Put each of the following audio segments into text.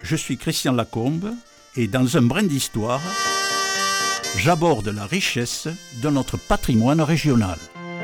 Je suis Christian Lacombe et dans un brin d'histoire, j'aborde la richesse de notre patrimoine régional.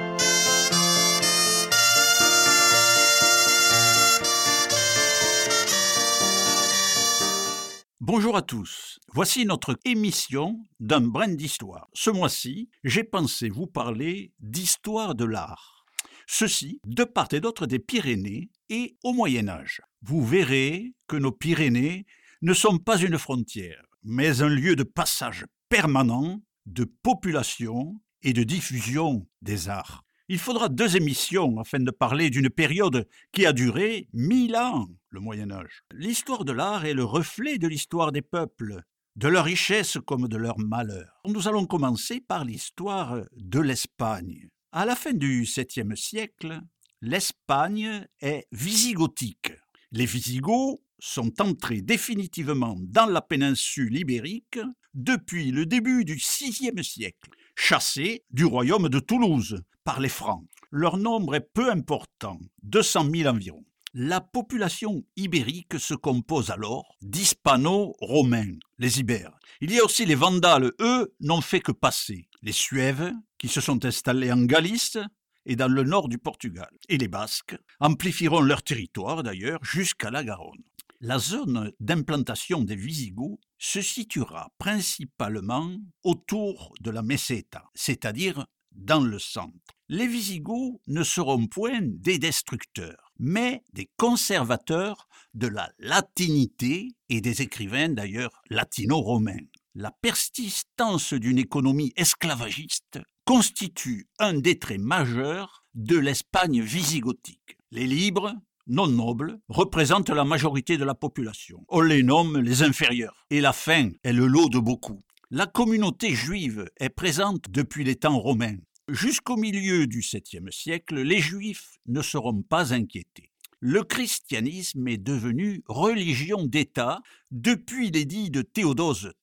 Bonjour à tous, voici notre émission d'un brin d'histoire. Ce mois-ci, j'ai pensé vous parler d'histoire de l'art. Ceci de part et d'autre des Pyrénées et au Moyen-Âge. Vous verrez que nos Pyrénées ne sont pas une frontière, mais un lieu de passage permanent, de population et de diffusion des arts. Il faudra 2 émissions afin de parler d'une période qui a duré 1000 ans, le Moyen-Âge. L'histoire de l'art est le reflet de l'histoire des peuples, de leur richesse comme de leur malheur. Nous allons commencer par l'histoire de l'Espagne. À la fin du 7e siècle, l'Espagne est visigothique. Les Visigoths sont entrés définitivement dans la péninsule ibérique depuis le début du 6e siècle, chassés du royaume de Toulouse par les Francs. Leur nombre est peu important, 200 000 environ. La population ibérique se compose alors d'hispano-romains, les Ibères. Il y a aussi les Vandales, eux, n'ont fait que passer. Les Suèves, qui se sont installés en Galice et dans le nord du Portugal. Et les Basques amplifieront leur territoire, d'ailleurs, jusqu'à la Garonne. La zone d'implantation des Visigoths se situera principalement autour de la Meseta, c'est-à-dire dans le centre. Les Visigoths ne seront point des destructeurs, mais des conservateurs de la latinité et des écrivains d'ailleurs latino-romains. La persistance d'une économie esclavagiste constitue un des traits majeurs de l'Espagne visigothique. Les libres, non nobles, représentent la majorité de la population. On les nomme les inférieurs, et la faim est le lot de beaucoup. La communauté juive est présente depuis les temps romains. Jusqu'au milieu du 7e siècle, les Juifs ne seront pas inquiétés. Le christianisme est devenu religion d'État depuis l'édit de Théodose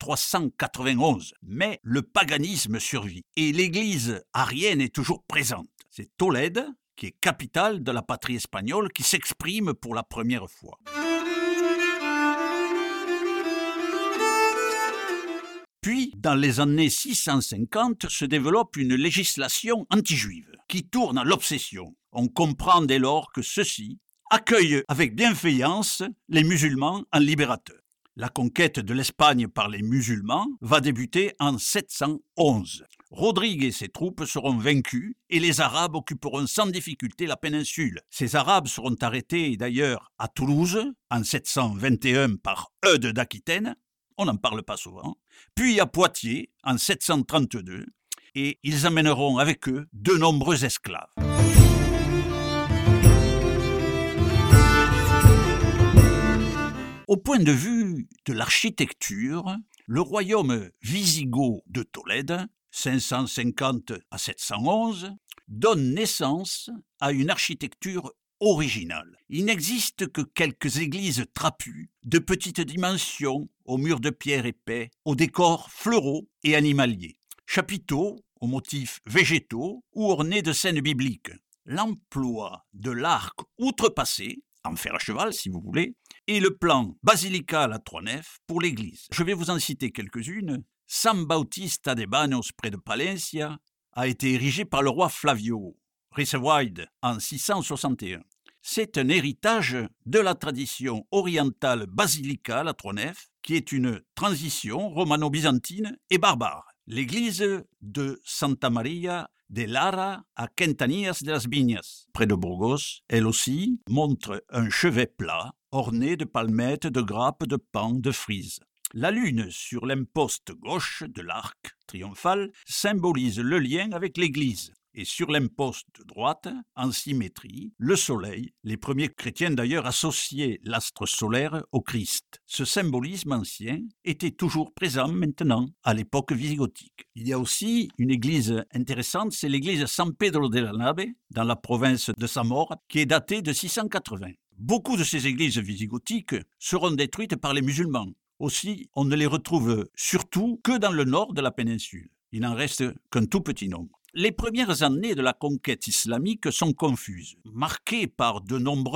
391, mais le paganisme survit et l'Église arienne est toujours présente. C'est Tolède, qui est capitale de la patrie espagnole, qui s'exprime pour la première fois. Puis, dans les années 650, se développe une législation anti-juive qui tourne à l'obsession. On comprend dès lors que ceux-ci accueillent avec bienveillance les musulmans en libérateurs. La conquête de l'Espagne par les musulmans va débuter en 711. Rodrigue et ses troupes seront vaincus et les Arabes occuperont sans difficulté la péninsule. Ces Arabes seront arrêtés d'ailleurs à Toulouse en 721 par Eudes d'Aquitaine. On n'en parle pas souvent, puis à Poitiers en 732, et ils amèneront avec eux de nombreux esclaves. Au point de vue de l'architecture, le royaume wisigoth de Tolède, 550 à 711, donne naissance à une architecture originale. Il n'existe que quelques églises trapues, de petite dimension, aux murs de pierre épais, aux décors fleuraux et animaliers. Chapiteaux aux motifs végétaux ou ornés de scènes bibliques. L'emploi de l'arc outrepassé, en fer à cheval si vous voulez, et le plan basilical à 3 nefs pour l'église. Je vais vous en citer quelques-unes. San Bautista de Banos près de Palencia a été érigé par le roi Flavio Ricevuide en 661. C'est un héritage de la tradition orientale basilicale à 3 nefs, qui est une transition romano-byzantine et barbare. L'église de Santa Maria de Lara à Quintanillas de las Viñas, près de Burgos, elle aussi montre un chevet plat orné de palmettes, de grappes, de pans, de frises. La lune sur l'imposte gauche de l'arc triomphal symbolise le lien avec l'église. Et sur l'imposte droite, en symétrie, le soleil. Les premiers chrétiens d'ailleurs associaient l'astre solaire au Christ. Ce symbolisme ancien était toujours présent maintenant, à l'époque visigothique. Il y a aussi une église intéressante, c'est l'église San Pedro de la Nave, dans la province de Zamora, qui est datée de 680. Beaucoup de ces églises visigothiques seront détruites par les musulmans. Aussi, on ne les retrouve surtout que dans le nord de la péninsule. Il n'en reste qu'un tout petit nombre. Les premières années de la conquête islamique sont confuses, marquées par de nombreuses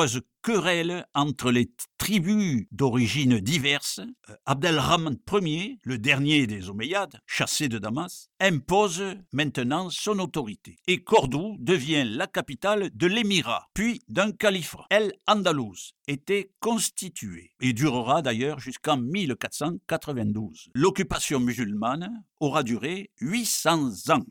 querelle entre les tribus d'origines diverses. Abdelrahman Ier, le dernier des Omeyyades, chassé de Damas, impose maintenant son autorité. Et Cordoue devient la capitale de l'émirat, puis d'un calife. El-Andalouse était constitué et durera d'ailleurs jusqu'en 1492. L'occupation musulmane aura duré 800 ans.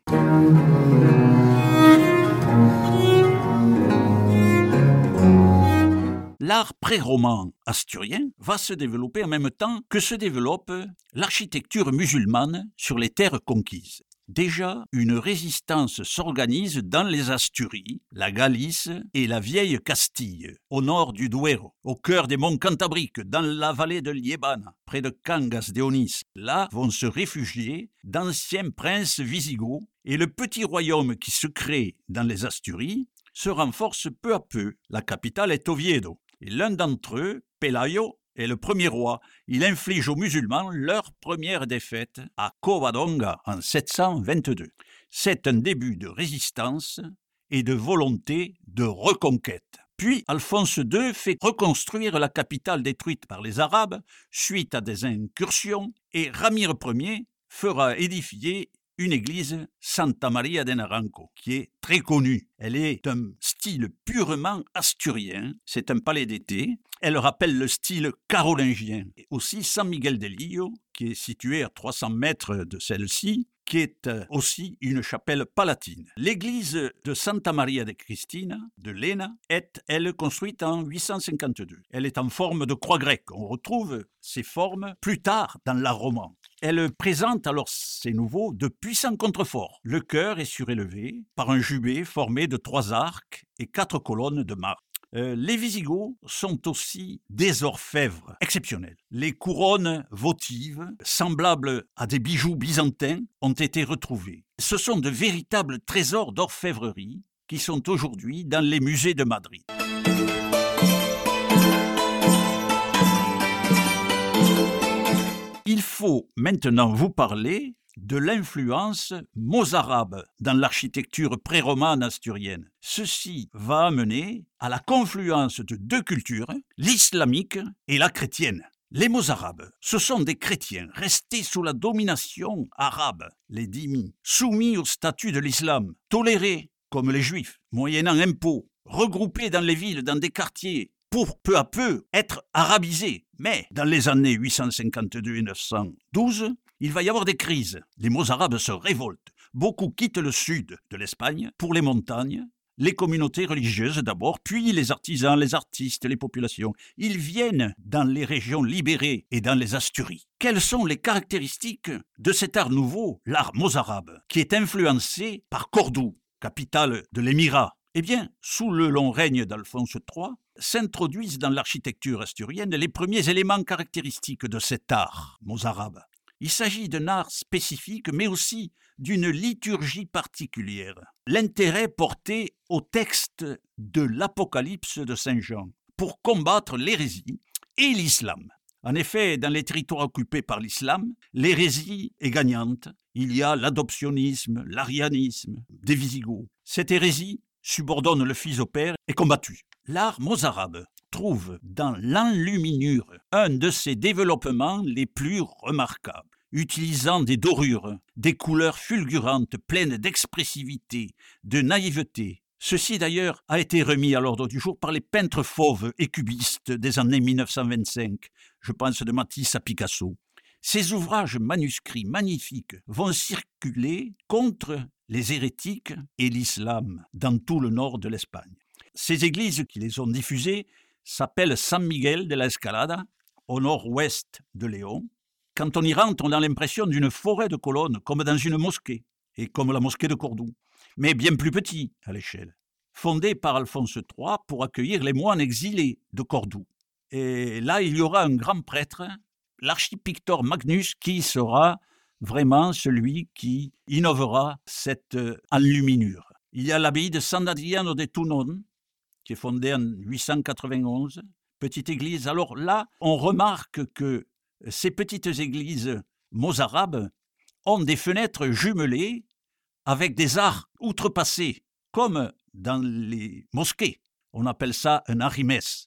L'art pré-roman asturien va se développer en même temps que se développe l'architecture musulmane sur les terres conquises. Déjà, une résistance s'organise dans les Asturies, la Galice et la vieille Castille, au nord du Duero, au cœur des monts Cantabriques, dans la vallée de Liébane, près de Cangas d'Eonis. Là vont se réfugier d'anciens princes wisigoths et le petit royaume qui se crée dans les Asturies se renforce peu à peu. La capitale est Oviedo. Et l'un d'entre eux, Pelayo, est le premier roi. Il inflige aux musulmans leur première défaite à Covadonga en 722. C'est un début de résistance et de volonté de reconquête. Puis Alphonse II fait reconstruire la capitale détruite par les Arabes suite à des incursions et Ramire Ier fera édifier une église, Santa Maria de Naranco, qui est très connue. Elle est d'un style purement asturien, c'est un palais d'été. Elle rappelle le style carolingien. Et aussi San Miguel del Lillo, qui est situé à 300 mètres de celle-ci, qui est aussi une chapelle palatine. L'église de Santa Maria de Cristina, de Lena, est, elle, construite en 852. Elle est en forme de croix grecque. On retrouve ces formes plus tard dans l'art roman. Elle présente alors, c'est nouveau, de puissants contreforts. Le chœur est surélevé par un jubé formé de 3 arcs et 4 colonnes de marbre. Les Wisigoths sont aussi des orfèvres exceptionnels. Les couronnes votives, semblables à des bijoux byzantins, ont été retrouvées. Ce sont de véritables trésors d'orfèvrerie qui sont aujourd'hui dans les musées de Madrid. Il faut maintenant vous parler de l'influence mozarabe dans l'architecture pré-romane asturienne. Ceci va amener à la confluence de 2 cultures, l'islamique et la chrétienne. Les mozarabes, ce sont des chrétiens restés sous la domination arabe, les dhimmis, soumis au statut de l'islam, tolérés comme les juifs, moyennant impôts, regroupés dans les villes, dans des quartiers, pour peu à peu être arabisés. Mais dans les années 852 et 912, il va y avoir des crises. Les mozarabes se révoltent. Beaucoup quittent le sud de l'Espagne pour les montagnes, les communautés religieuses d'abord, puis les artisans, les artistes, les populations. Ils viennent dans les régions libérées et dans les Asturies. Quelles sont les caractéristiques de cet art nouveau, l'art mozarabe, qui est influencé par Cordoue, capitale de l'émirat? Eh bien, sous le long règne d'Alphonse III, s'introduisent dans l'architecture asturienne les premiers éléments caractéristiques de cet art mozarabe. Il s'agit d'un art spécifique, mais aussi d'une liturgie particulière. L'intérêt porté au texte de l'Apocalypse de Saint Jean pour combattre l'hérésie et l'islam. En effet, dans les territoires occupés par l'islam, l'hérésie est gagnante. Il y a l'adoptionnisme, l'arianisme des Wisigoths. Cette hérésie subordonne le fils au père et combattue. L'art mozarabe trouve dans l'enluminure un de ses développements les plus remarquables, utilisant des dorures, des couleurs fulgurantes, pleines d'expressivité, de naïveté. Ceci d'ailleurs a été remis à l'ordre du jour par les peintres fauves et cubistes des années 1925, je pense de Matisse à Picasso. Ces ouvrages manuscrits magnifiques vont circuler contre les hérétiques et l'islam dans tout le nord de l'Espagne. Ces églises qui les ont diffusées s'appellent San Miguel de la Escalada, au nord-ouest de Léon. Quand on y rentre, on a l'impression d'une forêt de colonnes, comme dans une mosquée, et comme la mosquée de Cordoue, mais bien plus petit à l'échelle. Fondée par Alphonse III pour accueillir les moines exilés de Cordoue. Et là, il y aura un grand prêtre, l'archipictor Magnus, qui sera vraiment celui qui innovera cette enluminure. Il y a l'abbaye de San Adriano de Tunon, qui est fondée en 891, petite église. Alors là, on remarque que ces petites églises mozarabes ont des fenêtres jumelées avec des arcs outrepassés, comme dans les mosquées. On appelle ça un arimes.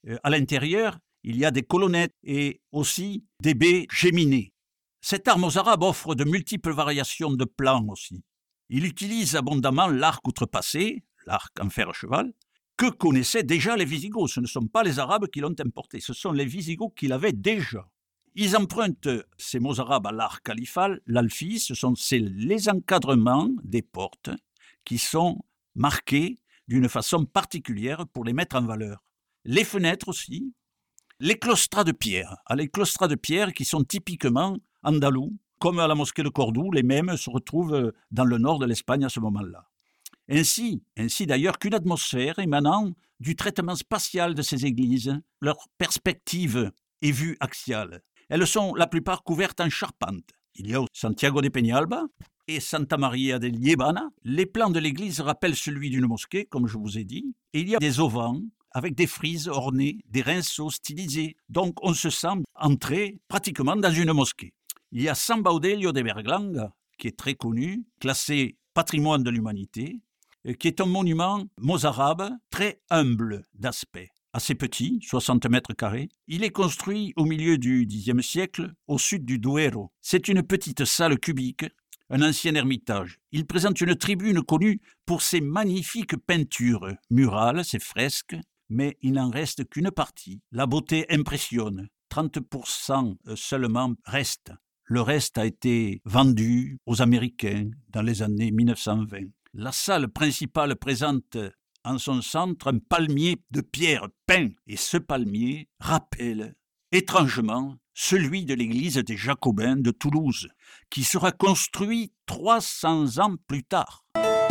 À l'intérieur, il y a des colonnettes et aussi des baies géminées. Cette arme aux Arabes offre de multiples variations de plans aussi. Il utilise abondamment l'arc outrepassé, l'arc en fer à cheval, que connaissaient déjà les Visigoths. Ce ne sont pas les Arabes qui l'ont importé, ce sont les Visigoths qui l'avaient déjà. Ils empruntent ces mots arabes à l'arc califal, l'alfi, c'est les encadrements des portes qui sont marqués d'une façon particulière pour les mettre en valeur. Les fenêtres aussi, les claustras de pierre, les claustras de pierre qui sont typiquement andalous, comme à la mosquée de Cordoue, les mêmes se retrouvent dans le nord de l'Espagne à ce moment-là. Ainsi d'ailleurs qu'une atmosphère émanant du traitement spatial de ces églises, leur perspective et vue axiale. Elles sont la plupart couvertes en charpente. Il y a Santiago de Peñalba et Santa Maria de Liébana. Les plans de l'église rappellent celui d'une mosquée, comme je vous ai dit. Et il y a des auvents avec des frises ornées, des rinceaux stylisés. Donc on se sent entrer pratiquement dans une mosquée. Il y a San Baudelio de Berlanga, qui est très connu, classé patrimoine de l'humanité, qui est un monument mozarabe très humble d'aspect. Assez petit, 60 mètres carrés. Il est construit au milieu du Xe siècle, au sud du Duero. C'est une petite salle cubique, un ancien ermitage. Il présente une tribune connue pour ses magnifiques peintures murales, ses fresques, mais il n'en reste qu'une partie. La beauté impressionne. 30% seulement reste. Le reste a été vendu aux Américains dans les années 1920. La salle principale présente en son centre un palmier de pierre peint, et ce palmier rappelle étrangement celui de l'église des Jacobins de Toulouse, qui sera construit 300 ans plus tard.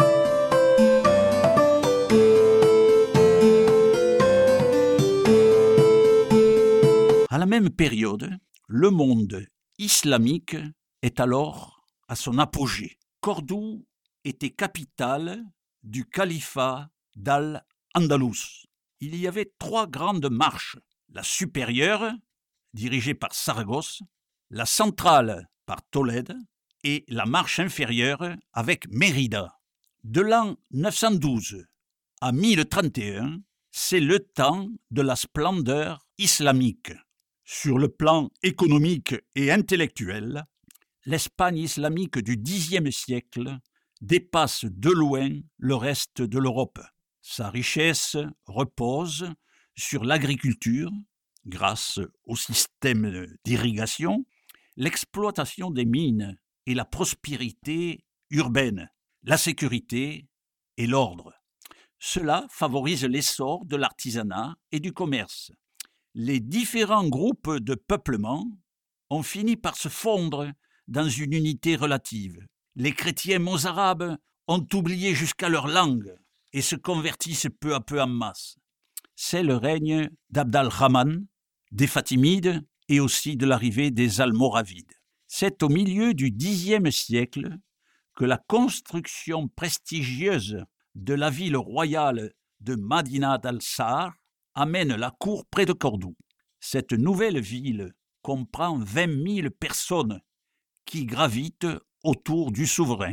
À la même période, le monde islamique est alors à son apogée. Cordoue était capitale du califat d'Al-Andalus. Il y avait 3 grandes marches, la supérieure, dirigée par Saragosse, la centrale par Tolède et la marche inférieure avec Mérida. De l'an 912 à 1031, c'est le temps de la splendeur islamique. Sur le plan économique et intellectuel, l'Espagne islamique du Xe siècle dépasse de loin le reste de l'Europe. Sa richesse repose sur l'agriculture, grâce au système d'irrigation, l'exploitation des mines et la prospérité urbaine, la sécurité et l'ordre. Cela favorise l'essor de l'artisanat et du commerce. Les différents groupes de peuplement ont fini par se fondre dans une unité relative. Les chrétiens mozarabes ont oublié jusqu'à leur langue et se convertissent peu à peu en masse. C'est le règne d'Abd al-Rahman, des Fatimides et aussi de l'arrivée des Almoravides. C'est au milieu du Xe siècle que la construction prestigieuse de la ville royale de Madinat al-Sar amène la cour près de Cordoue. Cette nouvelle ville comprend 20 000 personnes qui gravitent autour du souverain.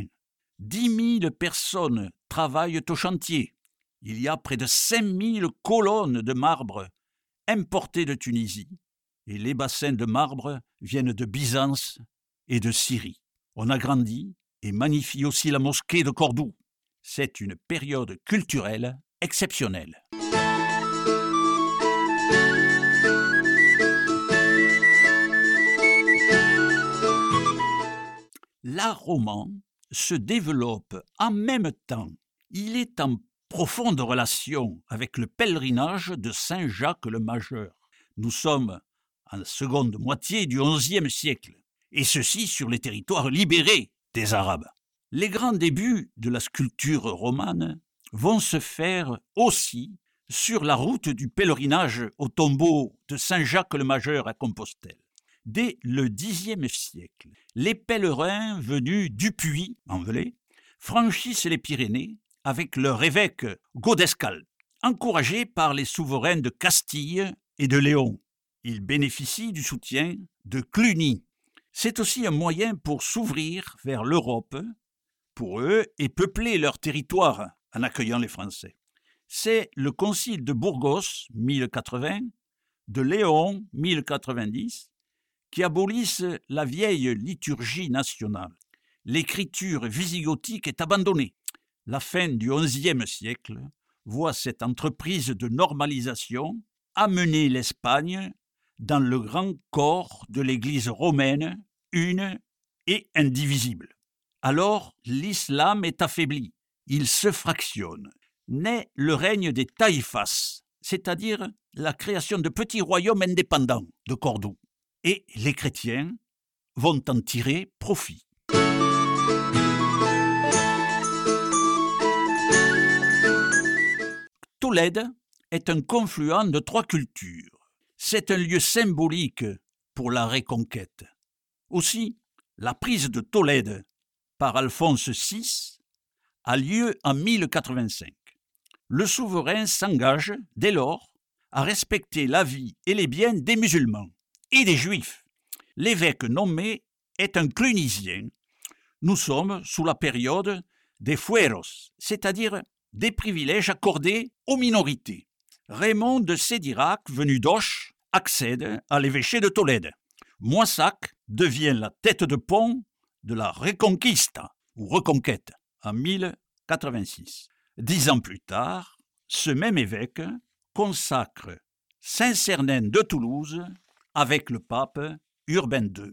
10 000 personnes travaillent au chantier. Il y a près de 5 000 colonnes de marbre importées de Tunisie et les bassins de marbre viennent de Byzance et de Syrie. On agrandit et magnifie aussi la mosquée de Cordoue. C'est une période culturelle exceptionnelle. L'art roman se développe en même temps. Il est en profonde relation avec le pèlerinage de Saint Jacques le Majeur. Nous sommes en seconde moitié du XIe siècle, et ceci sur les territoires libérés des Arabes. Les grands débuts de la sculpture romane vont se faire aussi sur la route du pèlerinage au tombeau de Saint Jacques le Majeur à Compostelle. Dès le Xe siècle, les pèlerins venus du Puy, en Velay, franchissent les Pyrénées avec leur évêque Godescal, encouragés par les souverains de Castille et de Léon. Ils bénéficient du soutien de Cluny. C'est aussi un moyen pour s'ouvrir vers l'Europe, pour eux, et peupler leur territoire en accueillant les Français. C'est le concile de Burgos, 1080, de Léon, 1090, qui abolissent la vieille liturgie nationale. L'écriture visigothique est abandonnée. La fin du XIe siècle voit cette entreprise de normalisation amener l'Espagne dans le grand corps de l'Église romaine, une et indivisible. Alors, l'islam est affaibli, il se fractionne. Naît le règne des taïfas, c'est-à-dire la création de petits royaumes indépendants de Cordoue. Et les chrétiens vont en tirer profit. Tolède est un confluent de 3 cultures. C'est un lieu symbolique pour la reconquête. Aussi, la prise de Tolède par Alphonse VI a lieu en 1085. Le souverain s'engage, dès lors, à respecter la vie et les biens des musulmans et des juifs. L'évêque nommé est un clunisien. Nous sommes sous la période des fueros, c'est-à-dire des privilèges accordés aux minorités. Raymond de Sédirac, venu d'Auch, accède à l'évêché de Tolède. Moissac devient la tête de pont de la Reconquista, ou Reconquête, en 1086. 10 ans plus tard, ce même évêque consacre Saint-Cernin de Toulouse avec le pape Urbain II.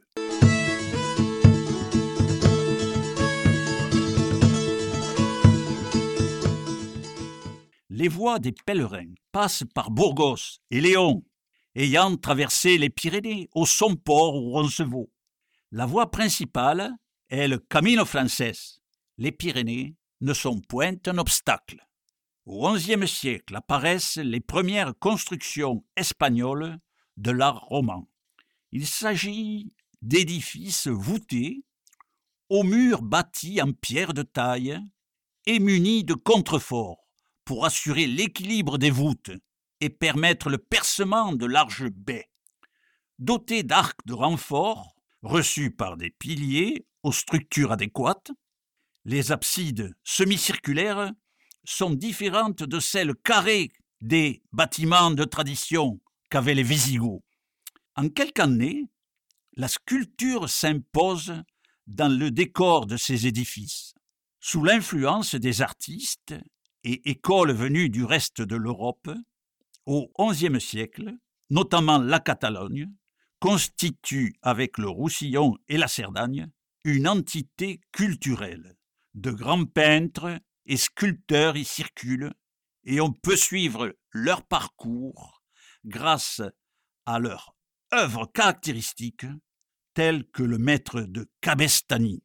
Les voies des pèlerins passent par Burgos et Léon, ayant traversé les Pyrénées au Somport ou Roncevaux. La voie principale est le Camino Frances. Les Pyrénées ne sont point un obstacle. Au XIe siècle apparaissent les premières constructions espagnoles de l'art roman. Il s'agit d'édifices voûtés, aux murs bâtis en pierre de taille et munis de contreforts pour assurer l'équilibre des voûtes et permettre le percement de larges baies. Dotés d'arcs de renfort, reçus par des piliers aux structures adéquates, les absides semi-circulaires sont différentes de celles carrées des bâtiments de tradition qu'avaient les Wisigoths. En quelques années, la sculpture s'impose dans le décor de ces édifices. Sous l'influence des artistes et écoles venues du reste de l'Europe, au XIe siècle, notamment la Catalogne, constitue avec le Roussillon et la Cerdagne une entité culturelle. De grands peintres et sculpteurs y circulent et on peut suivre leur parcours grâce à leurs œuvres caractéristiques telles que le maître de Cabestany.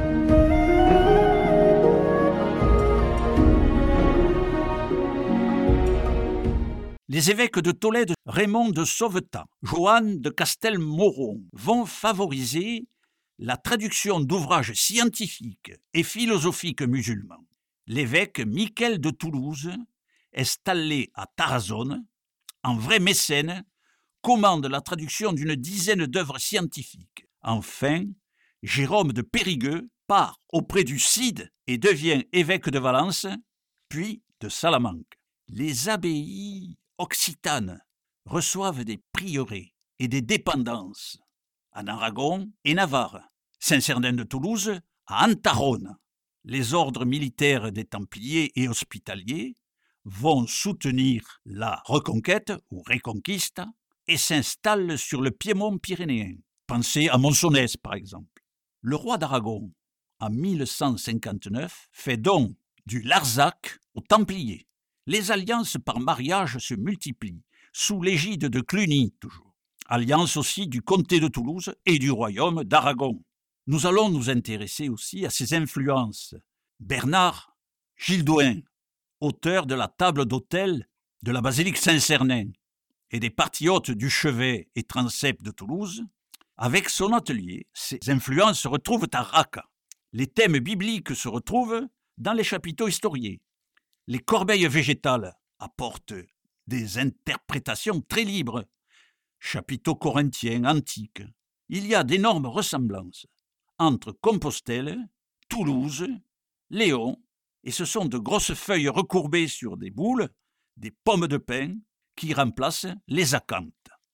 Les évêques de Tolède, Raymond de Sauvetat, Joanne de Castelmoron, vont favoriser la traduction d'ouvrages scientifiques et philosophiques musulmans. L'évêque Michel de Toulouse, installé à Tarazone, en vrai mécène, commande la traduction d'une dizaine d'œuvres scientifiques. Enfin, Jérôme de Périgueux part auprès du Cid et devient évêque de Valence, puis de Salamanque. Les abbayes occitanes reçoivent des prieurés et des dépendances en Aragon et Navarre, Saint-Cernin de Toulouse à Antarone. Les ordres militaires des Templiers et hospitaliers vont soutenir la reconquête ou Reconquista et s'installent sur le piémont pyrénéen. Pensez à Monsonès par exemple. Le roi d'Aragon, en 1159, fait don du Larzac aux Templiers. Les alliances par mariage se multiplient, sous l'égide de Cluny toujours. Alliance aussi du comté de Toulouse et du royaume d'Aragon. Nous allons nous intéresser aussi à ses influences. Bernard Gildouin, auteur de la table d'autel de la basilique Saint-Cernin et des parties hautes du chevet et transept de Toulouse, avec son atelier, ses influences se retrouvent à Raqqa. Les thèmes bibliques se retrouvent dans les chapiteaux historiés. Les corbeilles végétales apportent des interprétations très libres. Chapiteaux corinthiens antiques. Il y a d'énormes ressemblances entre Compostelle, Toulouse, Léon, et ce sont de grosses feuilles recourbées sur des boules des pommes de pin qui remplacent les acanthes.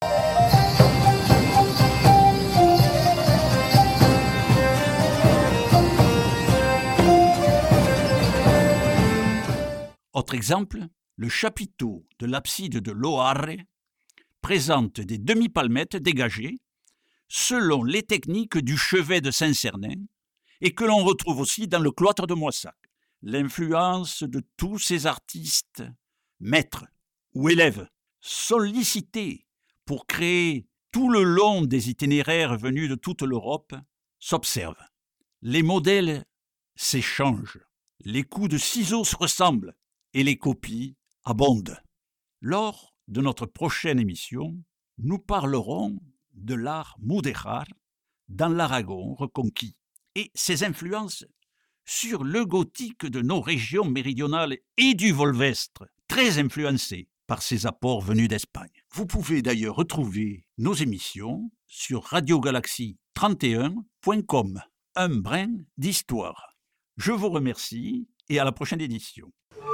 Autre exemple, le chapiteau de l'abside de Loarre présente des demi-palmettes dégagées selon les techniques du chevet de Saint-Cernin et que l'on retrouve aussi dans le cloître de Moissac. L'influence de tous ces artistes, maîtres ou élèves, sollicités pour créer tout le long des itinéraires venus de toute l'Europe, s'observe. Les modèles s'échangent, les coups de ciseaux se ressemblent et les copies abondent. Lors de notre prochaine émission, nous parlerons de l'art mudéjar dans l'Aragon reconquis et ses influences sur le gothique de nos régions méridionales et du Volvestre, très influencé par ses apports venus d'Espagne. Vous pouvez d'ailleurs retrouver nos émissions sur radiogalaxie31.com. Un brin d'histoire. Je vous remercie et à la prochaine édition.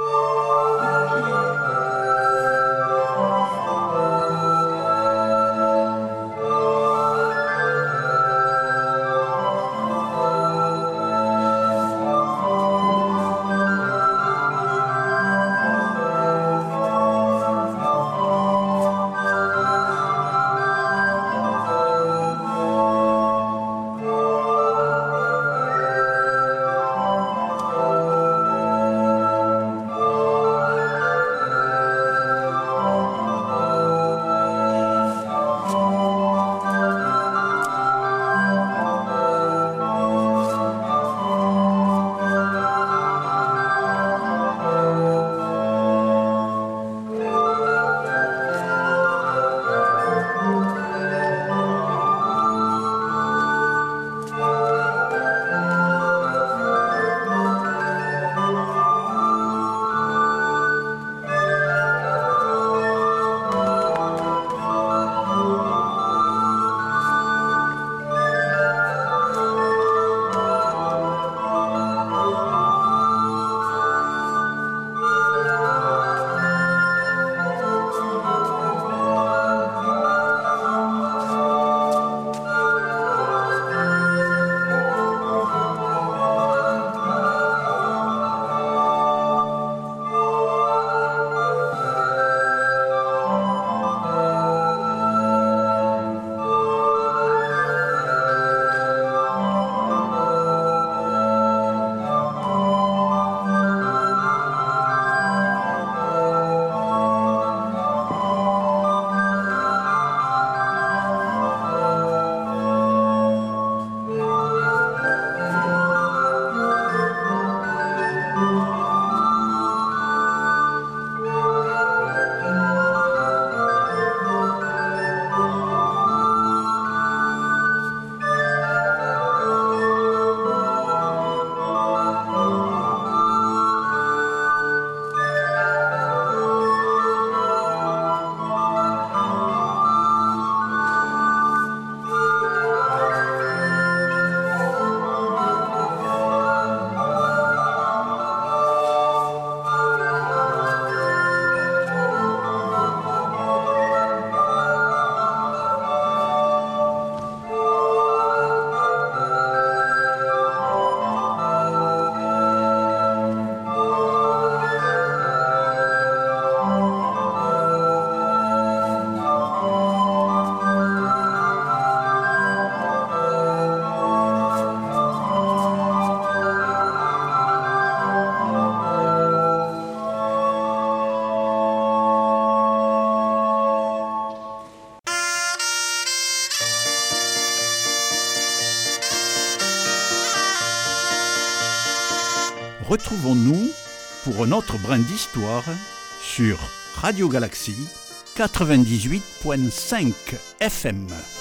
Retrouvons-nous pour un autre brin d'histoire sur Radio Galaxie 98.5 FM.